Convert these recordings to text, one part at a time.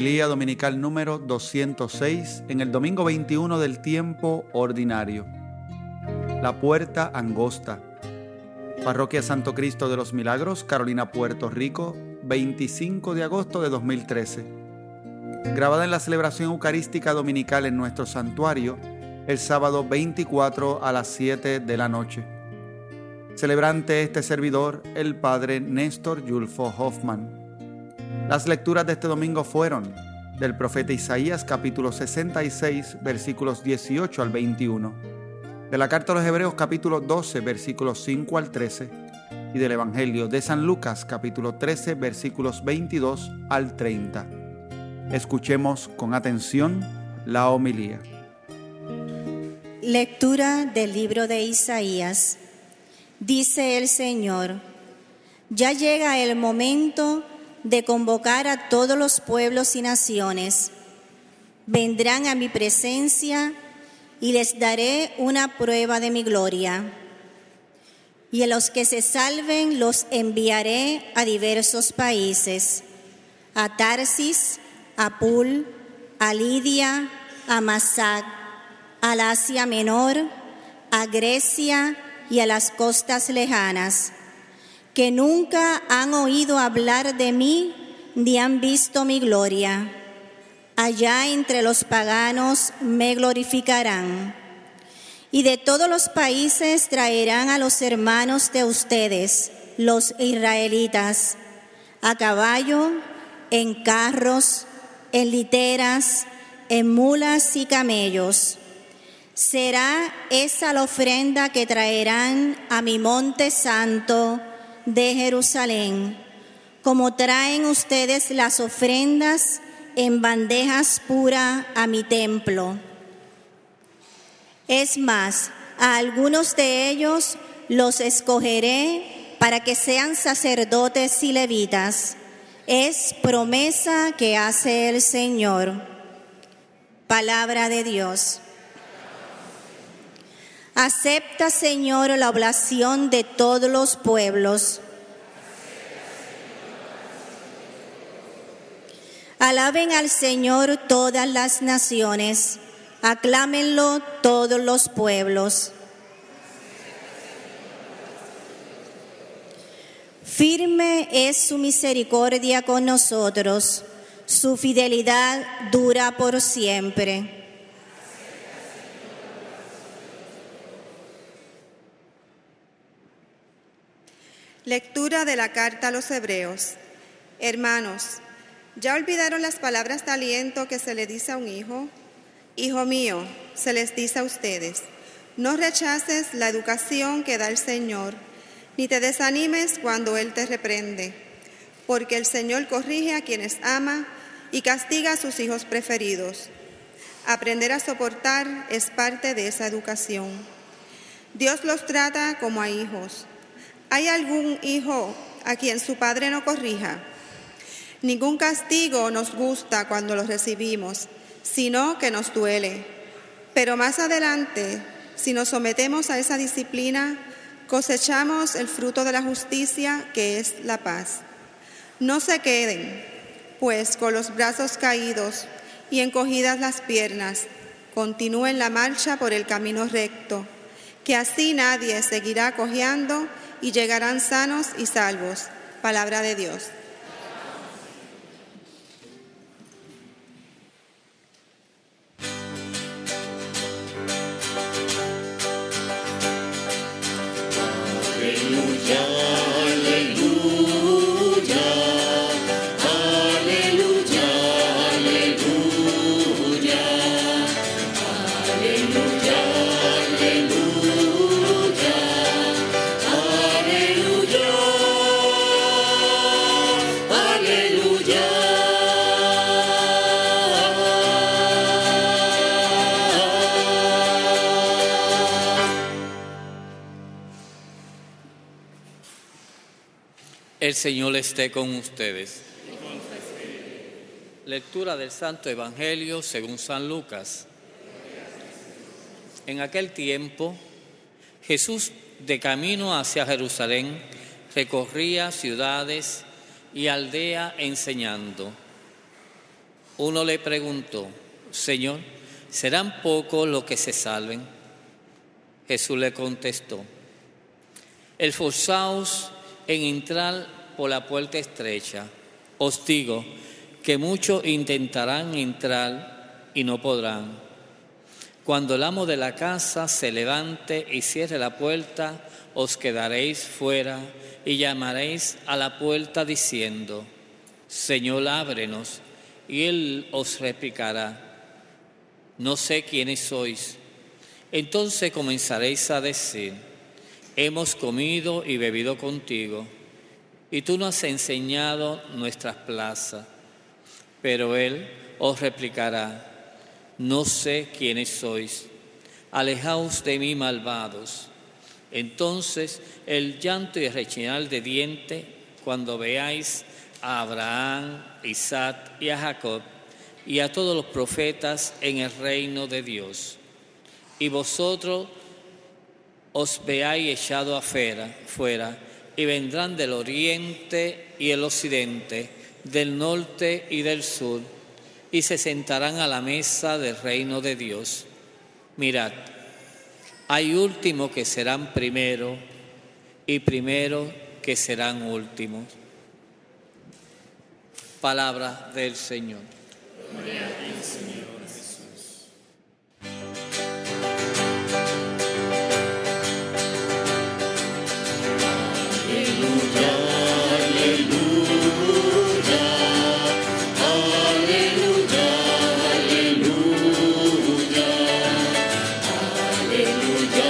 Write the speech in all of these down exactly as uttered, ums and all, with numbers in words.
Homilía dominical número doscientos seis en el domingo veintiuno del tiempo ordinario. La puerta angosta. Parroquia Santo Cristo de los Milagros, Carolina, Puerto Rico, veinticinco de agosto de dos mil trece. Grabada en la celebración eucarística dominical en nuestro santuario, el sábado veinticuatro a las siete de la noche. Celebrante este servidor, el padre Néstor Yulfo Hoffman. Las lecturas de este domingo fueron del profeta Isaías capítulo sesenta y seis versículos dieciocho al veintiuno, de la carta a los Hebreos capítulo doce versículos cinco al trece y del Evangelio de San Lucas capítulo trece versículos veintidós al treinta. Escuchemos con atención la homilía. Lectura del libro de Isaías. Dice el Señor: ya llega el momento de convocar a todos los pueblos y naciones. Vendrán a mi presencia y les daré una prueba de mi gloria. Y a los que se salven los enviaré a diversos países, a Tarsis, a Pul, a Lidia, a Masac, al Asia Menor, a Grecia y a las costas lejanas, que nunca han oído hablar de mí ni han visto mi gloria. Allá entre los paganos me glorificarán. Y de todos los países traerán a los hermanos de ustedes, los israelitas, a caballo, en carros, en literas, en mulas y camellos. Será esa la ofrenda que traerán a mi monte santo de Jerusalén, como traen ustedes las ofrendas en bandejas puras a mi templo. Es más, a algunos de ellos los escogeré para que sean sacerdotes y levitas. Es promesa que hace el Señor. Palabra de Dios. Acepta, Señor, la oblación de todos los pueblos. Alaben al Señor todas las naciones, aclámenlo todos los pueblos. Firme es su misericordia con nosotros, su fidelidad dura por siempre. Lectura de la carta a los Hebreos. Hermanos, ¿ya olvidaron las palabras de aliento que se le dice a un hijo? Hijo mío, se les dice a ustedes, no rechaces la educación que da el Señor, ni te desanimes cuando Él te reprende, porque el Señor corrige a quienes ama y castiga a sus hijos preferidos. Aprender a soportar es parte de esa educación. Dios los trata como a hijos. ¿Hay algún hijo a quien su padre no corrija? Ningún castigo nos gusta cuando lo recibimos, sino que nos duele. Pero más adelante, si nos sometemos a esa disciplina, cosechamos el fruto de la justicia, que es la paz. No se queden, pues, con los brazos caídos y encogidas las piernas. Continúen la marcha por el camino recto, que así nadie seguirá cojeando y llegarán sanos y salvos. Palabra de Dios. El Señor esté con ustedes. Lectura del Santo Evangelio según San Lucas. En aquel tiempo, Jesús, de camino hacia Jerusalén, recorría ciudades y aldeas enseñando. Uno le preguntó: Señor, ¿serán pocos los que se salven? Jesús le contestó: esforzaos en entrar por la puerta estrecha. Os digo que muchos intentarán entrar y no podrán. Cuando el amo de la casa se levante y cierre la puerta, os quedaréis fuera y llamaréis a la puerta diciendo: Señor, ábrenos. Y él os replicará: no sé quiénes sois. Entonces comenzaréis a decir: hemos comido y bebido contigo, y tú nos has enseñado nuestras plazas. Pero él os replicará: no sé quiénes sois, alejaos de mí, malvados. Entonces el llanto y el rechinar de dientes cuando veáis a Abraham, Isaac y a Jacob y a todos los profetas en el reino de Dios, y vosotros os veáis echado afuera, fuera, y vendrán del oriente y el occidente, del norte y del sur, y se sentarán a la mesa del reino de Dios. Mirad, hay últimos que serán primero, y primeros que serán últimos. Palabra del Señor. Gloria a ti, Señor Jesús. Aleluya, aleluya, aleluya, aleluya, aleluya,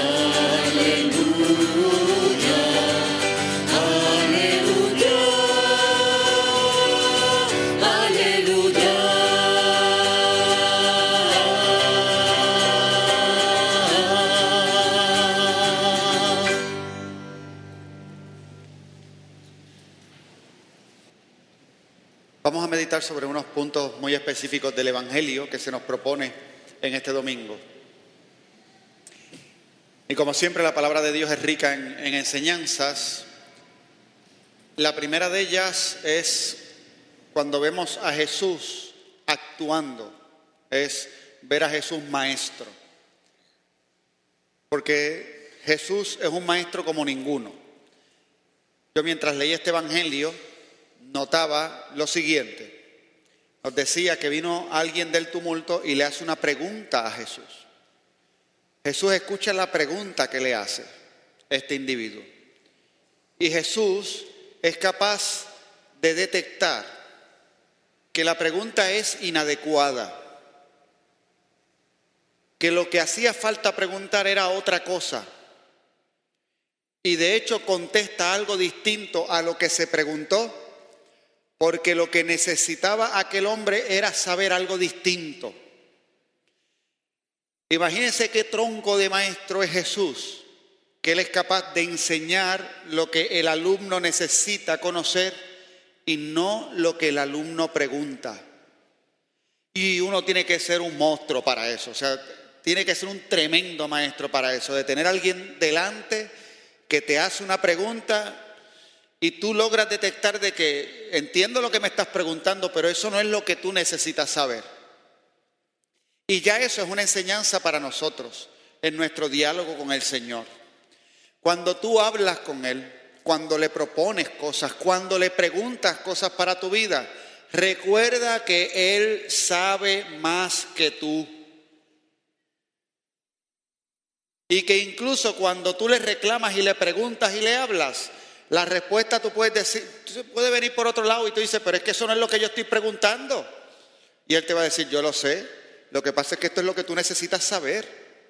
Vamos a meditar sobre unos puntos muy específicos del Evangelio que se nos propone en este domingo. Y como siempre, la palabra de Dios es rica en, en enseñanzas. La primera de ellas es cuando vemos a Jesús actuando, es ver a Jesús maestro. Porque Jesús es un maestro como ninguno. Yo mientras leía este Evangelio notaba lo siguiente. Nos decía que vino alguien del tumulto y le hace una pregunta a Jesús. Jesús escucha la pregunta que le hace este individuo. Y Jesús es capaz de detectar que la pregunta es inadecuada, que lo que hacía falta preguntar era otra cosa. Y de hecho contesta algo distinto a lo que se preguntó, porque lo que necesitaba aquel hombre era saber algo distinto. Imagínense qué tronco de maestro es Jesús, que Él es capaz de enseñar lo que el alumno necesita conocer y no lo que el alumno pregunta. Y uno tiene que ser un monstruo para eso, o sea, tiene que ser un tremendo maestro para eso, de tener a alguien delante que te hace una pregunta y tú logras detectar de que entiendo lo que me estás preguntando, pero eso no es lo que tú necesitas saber. Y ya eso es una enseñanza para nosotros en nuestro diálogo con el Señor. Cuando tú hablas con Él, cuando le propones cosas, cuando le preguntas cosas para tu vida, recuerda que Él sabe más que tú. Y que incluso cuando tú le reclamas y le preguntas y le hablas, la respuesta tú puedes decir, puede venir por otro lado y tú dices, pero es que eso no es lo que yo estoy preguntando. Y Él te va a decir, yo lo sé, lo que pasa es que esto es lo que tú necesitas saber.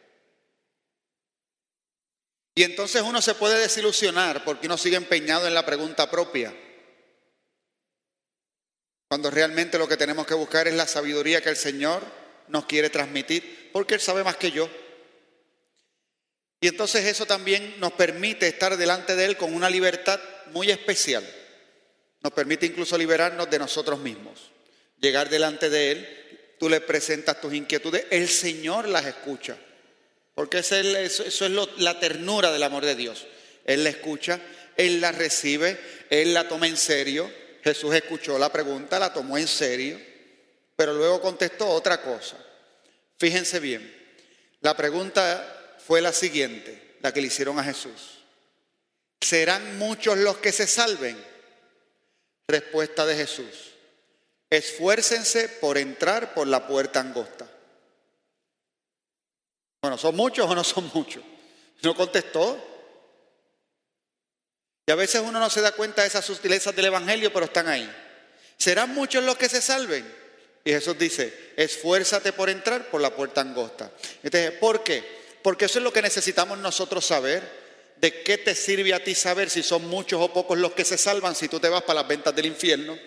Y entonces uno se puede desilusionar porque uno sigue empeñado en la pregunta propia, cuando realmente lo que tenemos que buscar es la sabiduría que el Señor nos quiere transmitir, porque Él sabe más que yo. Y entonces eso también nos permite estar delante de Él con una libertad muy especial. Nos permite incluso liberarnos de nosotros mismos. Llegar delante de Él, tú le presentas tus inquietudes, el Señor las escucha. Porque eso es, eso es lo, la ternura del amor de Dios. Él la escucha, Él la recibe, Él la toma en serio. Jesús escuchó la pregunta, la tomó en serio pero luego contestó otra cosa. Fíjense bien, la pregunta fue la siguiente, la que le hicieron a Jesús. ¿Serán muchos los que se salven? Respuesta de Jesús: esfuércense por entrar por la puerta angosta. Bueno, ¿son muchos o no son muchos? No contestó. Y a veces uno no se da cuenta de esas sutilezas del Evangelio, pero están ahí. ¿Serán muchos los que se salven? Y Jesús dice: esfuérzate por entrar por la puerta angosta. Entonces, ¿por qué? Porque eso es lo que necesitamos nosotros saber. ¿De qué te sirve a ti saber si son muchos o pocos los que se salvan si tú te vas para las ventas del infierno?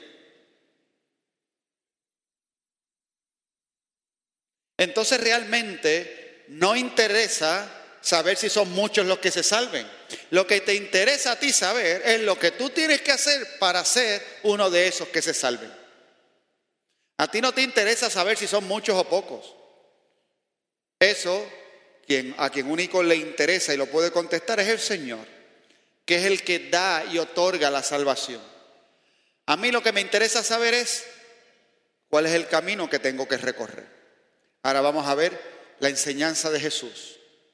Entonces realmente no interesa saber si son muchos los que se salven. Lo que te interesa a ti saber es lo que tú tienes que hacer para ser uno de esos que se salven. A ti no te interesa saber si son muchos o pocos. Eso, quien, a quien único le interesa y lo puede contestar es el Señor, que es el que da y otorga la salvación. A mí lo que me interesa saber es cuál es el camino que tengo que recorrer. Ahora vamos a ver la enseñanza de Jesús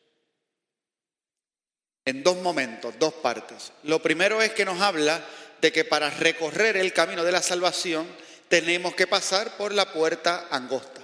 en dos momentos, dos partes. Lo primero es que nos habla de que para recorrer el camino de la salvación tenemos que pasar por la puerta angosta.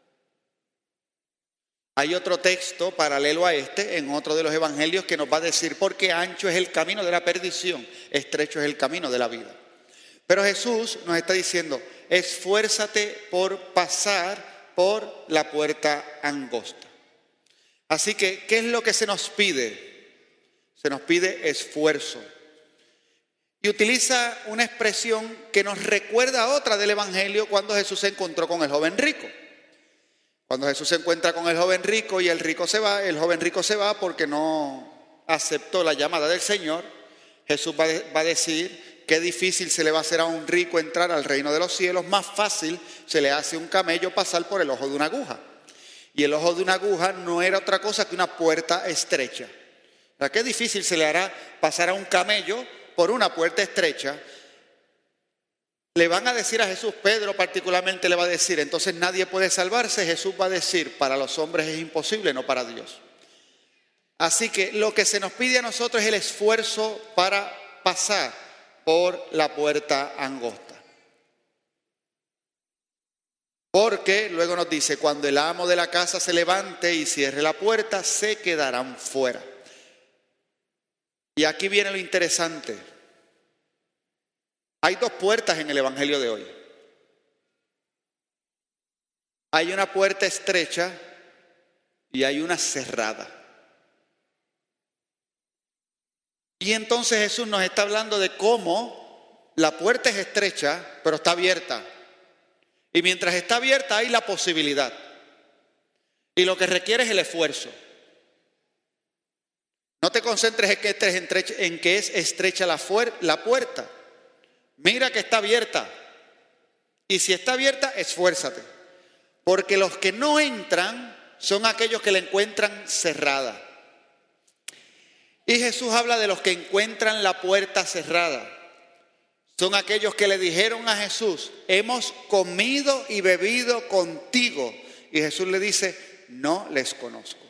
Hay otro texto paralelo a este en otro de los evangelios que nos va a decir porque ancho es el camino de la perdición, estrecho es el camino de la vida. Pero Jesús nos está diciendo: esfuérzate por pasar por la puerta angosta. Así que, ¿qué es lo que se nos pide? Se nos pide esfuerzo. Y utiliza una expresión que nos recuerda a otra del evangelio cuando Jesús se encontró con el joven rico. Cuando Jesús se encuentra con el joven rico y el rico se va, el joven rico se va porque no aceptó la llamada del Señor. Jesús va, de, va a decir qué difícil se le va a hacer a un rico entrar al reino de los cielos. Más fácil se le hace a un camello pasar por el ojo de una aguja. Y el ojo de una aguja no era otra cosa que una puerta estrecha. O sea, qué difícil se le hará pasar a un camello por una puerta estrecha. Le van a decir a Jesús, Pedro particularmente le va a decir, entonces nadie puede salvarse. Jesús va a decir, para los hombres es imposible, no para Dios. Así que lo que se nos pide a nosotros es el esfuerzo para pasar por la puerta angosta. Porque luego nos dice, cuando el amo de la casa se levante y cierre la puerta, se quedarán fuera. Y aquí viene lo interesante. Hay dos puertas en el evangelio de hoy. Hay una puerta estrecha y hay una cerrada. Y entonces Jesús nos está hablando de cómo la puerta es estrecha, pero está abierta. Y mientras está abierta hay la posibilidad. Y lo que requiere es el esfuerzo. No te concentres en que, estés estrecha, en que es estrecha la, fuer, la puerta. Mira que está abierta. Y si está abierta, esfuérzate. Porque los que no entran son aquellos que la encuentran cerrada. Y Jesús habla de los que encuentran la puerta cerrada. Son aquellos que le dijeron a Jesús, hemos comido y bebido contigo. Y Jesús le dice, no les conozco.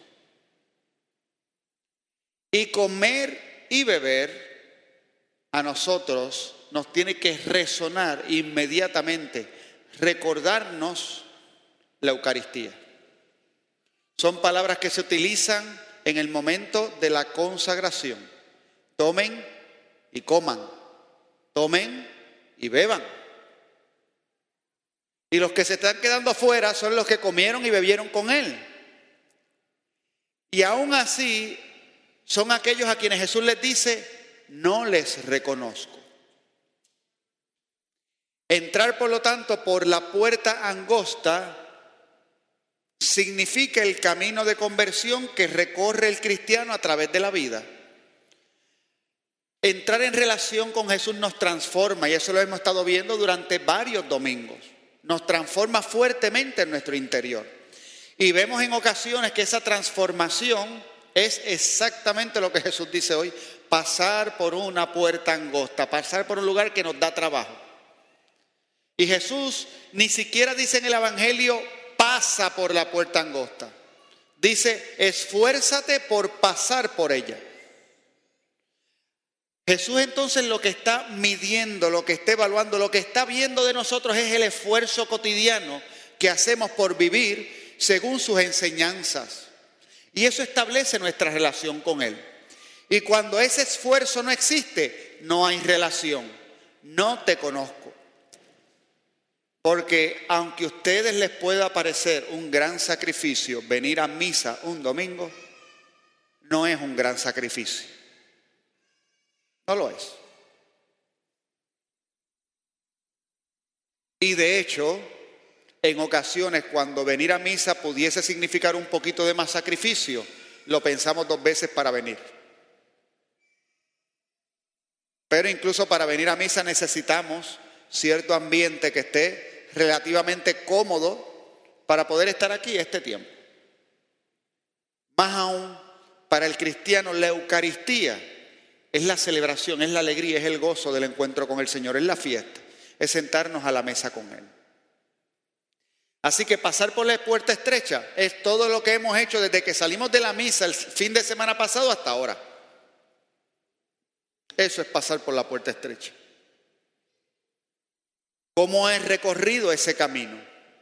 Y comer y beber a nosotros nos tiene que resonar inmediatamente, recordarnos la Eucaristía. Son palabras que se utilizan en el momento de la consagración. Tomen y coman, tomen y beban. Y los que se están quedando afuera son los que comieron y bebieron con Él. Y aún así son aquellos a quienes Jesús les dice, no les reconozco. Entrar, por lo tanto, por la puerta angosta significa el camino de conversión que recorre el cristiano a través de la vida. Entrar en relación con Jesús nos transforma, y eso lo hemos estado viendo durante varios domingos. Nos transforma fuertemente en nuestro interior. Y vemos en ocasiones que esa transformación es exactamente lo que Jesús dice hoy, pasar por una puerta angosta, pasar por un lugar que nos da trabajo. Y Jesús ni siquiera dice en el Evangelio, pasa por la puerta angosta. Dice, esfuérzate por pasar por ella. Jesús entonces lo que está midiendo, lo que está evaluando, lo que está viendo de nosotros es el esfuerzo cotidiano que hacemos por vivir según sus enseñanzas. Y eso establece nuestra relación con Él. Y cuando ese esfuerzo no existe, no hay relación. No te conozco. Porque aunque a ustedes les pueda parecer un gran sacrificio venir a misa un domingo, no es un gran sacrificio. No lo es. Y de hecho, en ocasiones cuando venir a misa pudiese significar un poquito de más sacrificio, lo pensamos dos veces para venir. Pero incluso para venir a misa necesitamos cierto ambiente que esté relativamente cómodo para poder estar aquí este tiempo. Más aún, para el cristiano la Eucaristía es la celebración, es la alegría, es el gozo del encuentro con el Señor, es la fiesta, es sentarnos a la mesa con Él. Así que pasar por la puerta estrecha es todo lo que hemos hecho desde que salimos de la misa el fin de semana pasado hasta ahora. Eso es pasar por la puerta estrecha. ¿Cómo he recorrido ese camino?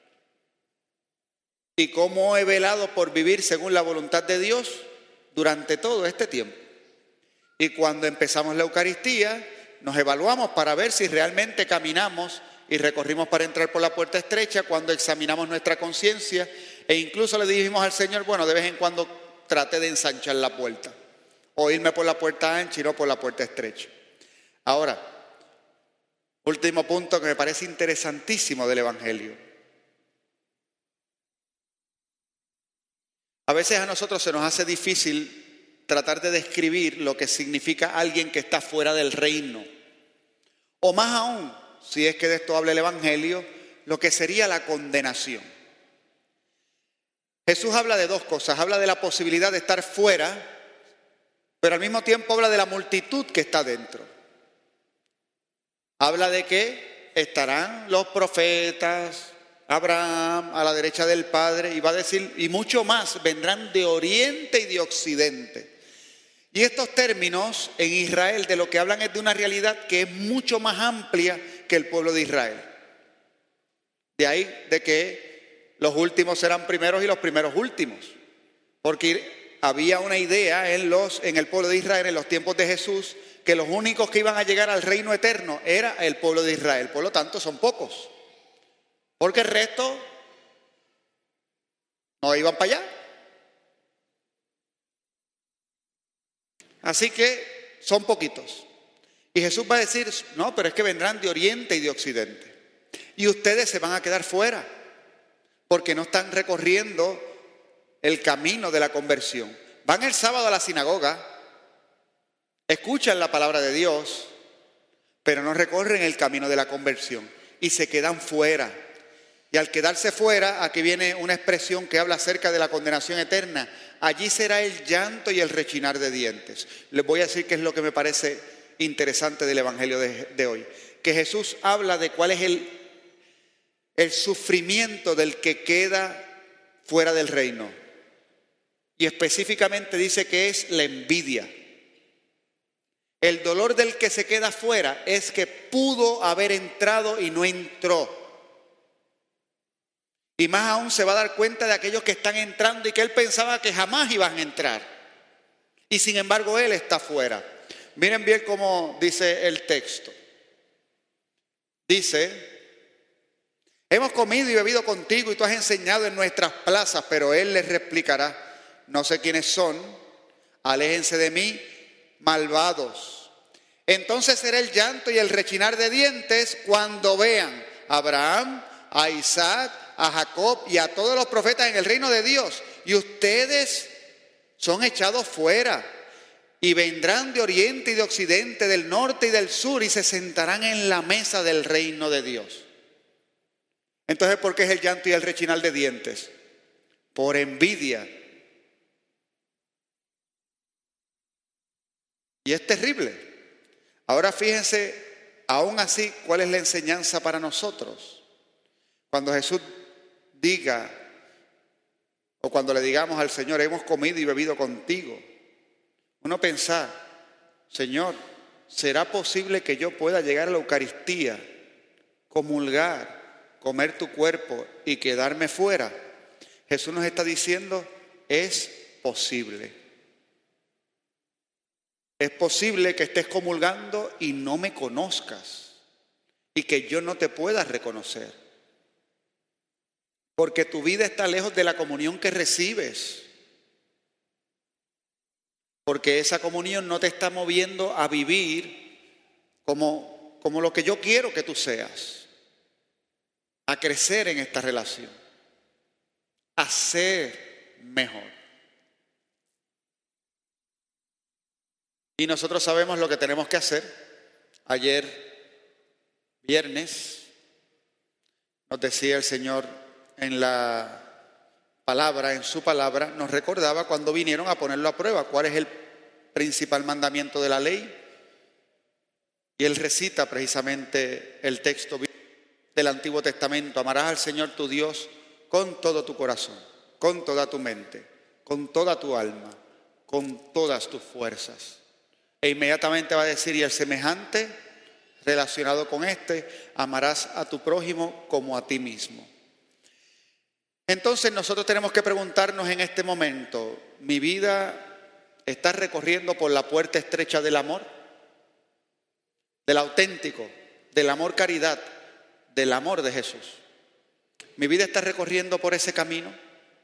¿Y cómo he velado por vivir según la voluntad de Dios durante todo este tiempo? Y cuando empezamos la Eucaristía, nos evaluamos para ver si realmente caminamos y recorrimos para entrar por la puerta estrecha, cuando examinamos nuestra conciencia e incluso le dijimos al Señor, bueno, de vez en cuando trate de ensanchar la puerta o irme por la puerta ancha y no por la puerta estrecha. Ahora, último punto que me parece interesantísimo del Evangelio. A veces a nosotros se nos hace difícil tratar de describir lo que significa alguien que está fuera del reino. O más aún, si es que de esto habla el Evangelio, lo que sería la condenación. Jesús habla de dos cosas. Habla de la posibilidad de estar fuera, pero al mismo tiempo habla de la multitud que está dentro. Habla de que estarán los profetas, Abraham a la derecha del Padre, y va a decir, y mucho más, vendrán de oriente y de occidente. Y estos términos en Israel de lo que hablan es de una realidad que es mucho más amplia que el pueblo de Israel. De ahí de que los últimos serán primeros y los primeros últimos. Porque había una idea en, los, en el pueblo de Israel en los tiempos de Jesús que los únicos que iban a llegar al reino eterno era el pueblo de Israel. Por lo tanto, son pocos. Porque el resto no iban para allá. Así que son poquitos. Y Jesús va a decir, no, pero es que vendrán de oriente y de occidente. Y ustedes se van a quedar fuera, porque no están recorriendo el camino de la conversión. Van el sábado a la sinagoga, escuchan la palabra de Dios, pero no recorren el camino de la conversión y se quedan fuera. Y al quedarse fuera, aquí viene una expresión que habla acerca de la condenación eterna. Allí será el llanto y el rechinar de dientes. Les voy a decir qué es lo que me parece interesante del Evangelio de, de hoy. Que Jesús habla de cuál es el, el sufrimiento del que queda fuera del reino. Y específicamente dice que es la envidia. El dolor del que se queda fuera es que pudo haber entrado y no entró. Y más aún se va a dar cuenta de aquellos que están entrando y que él pensaba que jamás iban a entrar. Y sin embargo él está fuera. Miren bien cómo dice el texto. Dice, hemos comido y bebido contigo y tú has enseñado en nuestras plazas, pero él les replicará, no sé quiénes son, aléjense de mí, malvados. Entonces será el llanto y el rechinar de dientes cuando vean a Abraham, a Isaac, a Jacob y a todos los profetas en el reino de Dios. Y ustedes son echados fuera y vendrán de oriente y de occidente, del norte y del sur y se sentarán en la mesa del reino de Dios. Entonces, ¿por qué es el llanto y el rechinar de dientes? Por envidia. Y es terrible. Ahora fíjense Aún así, ¿cuál es la enseñanza para nosotros? Cuando Jesús diga, o cuando le digamos al Señor, hemos comido y bebido contigo, uno pensar, Señor, ¿será posible que yo pueda llegar a la Eucaristía, comulgar, comer tu cuerpo y quedarme fuera? Jesús nos está diciendo, es posible. Es posible que estés comulgando y no me conozcas y que yo no te pueda reconocer. Porque tu vida está lejos de la comunión que recibes. Porque esa comunión no te está moviendo a vivir como, como lo que yo quiero que tú seas. A crecer en esta relación. A ser mejor. Y nosotros sabemos lo que tenemos que hacer. Ayer, viernes, nos decía el Señor en la palabra, en su palabra, nos recordaba cuando vinieron a ponerlo a prueba, cuál es el principal mandamiento de la ley. Y Él recita precisamente el texto del Antiguo Testamento: amarás al Señor tu Dios con todo tu corazón, con toda tu mente, con toda tu alma, con todas tus fuerzas. E inmediatamente va a decir, y el semejante relacionado con este, amarás a tu prójimo como a ti mismo. Entonces nosotros tenemos que preguntarnos en este momento, ¿mi vida está recorriendo por la puerta estrecha del amor? Del auténtico, del amor caridad, del amor de Jesús. ¿Mi vida está recorriendo por ese camino?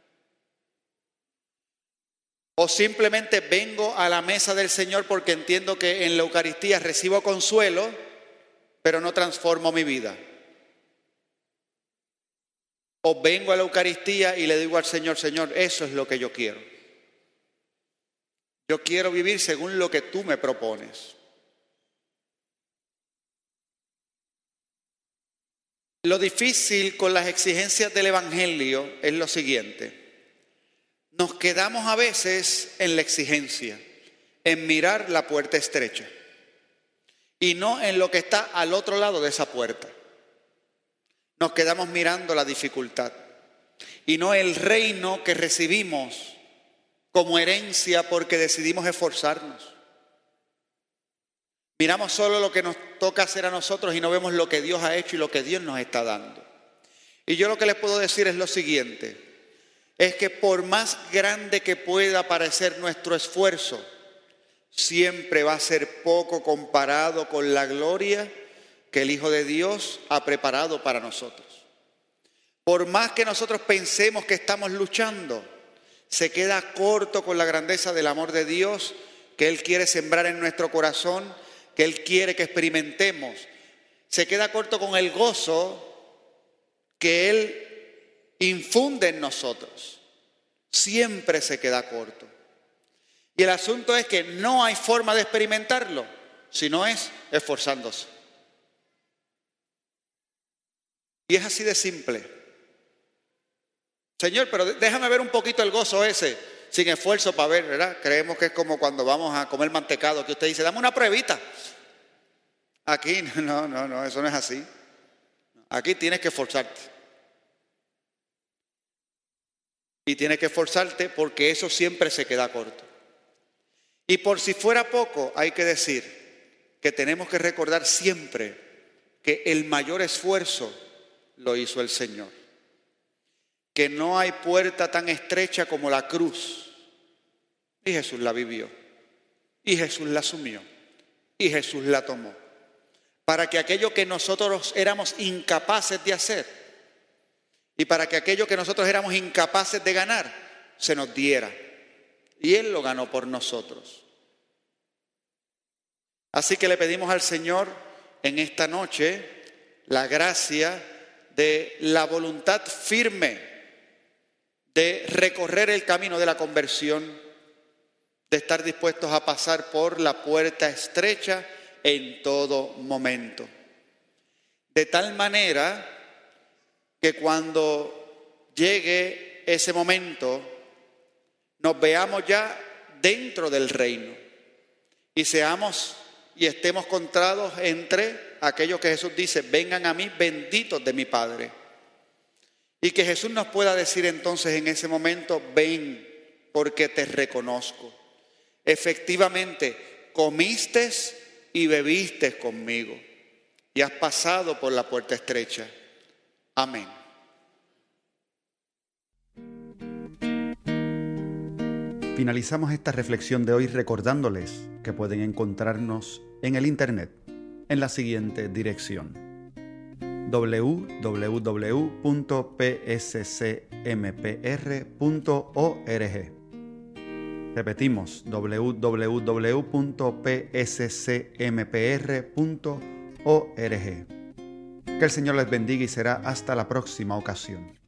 ¿O simplemente vengo a la mesa del Señor porque entiendo que en la Eucaristía recibo consuelo, pero no transformo mi vida? ¿O vengo a la Eucaristía y le digo al Señor, Señor, eso es lo que yo quiero? Yo quiero vivir según lo que tú me propones. Lo difícil con las exigencias del Evangelio es lo siguiente. Nos quedamos a veces en la exigencia, en mirar la puerta estrecha y no en lo que está al otro lado de esa puerta. Nos quedamos mirando la dificultad y no el reino que recibimos como herencia porque decidimos esforzarnos. Miramos solo lo que nos toca hacer a nosotros y no vemos lo que Dios ha hecho y lo que Dios nos está dando. Y yo lo que les puedo decir es lo siguiente. Es que por más grande que pueda parecer nuestro esfuerzo, siempre va a ser poco comparado con la gloria que el Hijo de Dios ha preparado para nosotros. Por más que nosotros pensemos que estamos luchando, se queda corto con la grandeza del amor de Dios que Él quiere sembrar en nuestro corazón, que Él quiere que experimentemos. Se queda corto con el gozo que Él infunde en nosotros. Siempre se queda corto. Y el asunto es que no hay forma de experimentarlo, sino es esforzándose. Y es así de simple. Señor, pero déjame ver un poquito el gozo ese, sin esfuerzo para ver, ¿verdad? Creemos que es como cuando vamos a comer mantecado, que usted dice, dame una pruebita. Aquí, no, no, no, eso no es así. Aquí tienes que esforzarte. Y tienes que esforzarte porque eso siempre se queda corto. Y por si fuera poco, hay que decir que tenemos que recordar siempre que el mayor esfuerzo lo hizo el Señor. Que no hay puerta tan estrecha como la cruz. Y Jesús la vivió. Y Jesús la asumió. Y Jesús la tomó. Para que aquello que nosotros éramos incapaces de hacer, y para que aquello que nosotros éramos incapaces de ganar, se nos diera. Y Él lo ganó por nosotros. Así que le pedimos al Señor en esta noche la gracia de la voluntad firme de recorrer el camino de la conversión, de estar dispuestos a pasar por la puerta estrecha en todo momento. De tal manera que cuando llegue ese momento nos veamos ya dentro del reino y seamos y estemos contados entre aquello que Jesús dice, vengan a mí benditos de mi Padre. Y que Jesús nos pueda decir entonces en ese momento, ven porque te reconozco. Efectivamente, comiste y bebiste conmigo y has pasado por la puerta estrecha. Amén. Finalizamos esta reflexión de hoy recordándoles que pueden encontrarnos en el internet en la siguiente dirección: doble u doble u doble u punto p s c m p r punto org. Repetimos, doble u doble u doble u punto p s c m p r punto org. Que el Señor les bendiga y será hasta la próxima ocasión.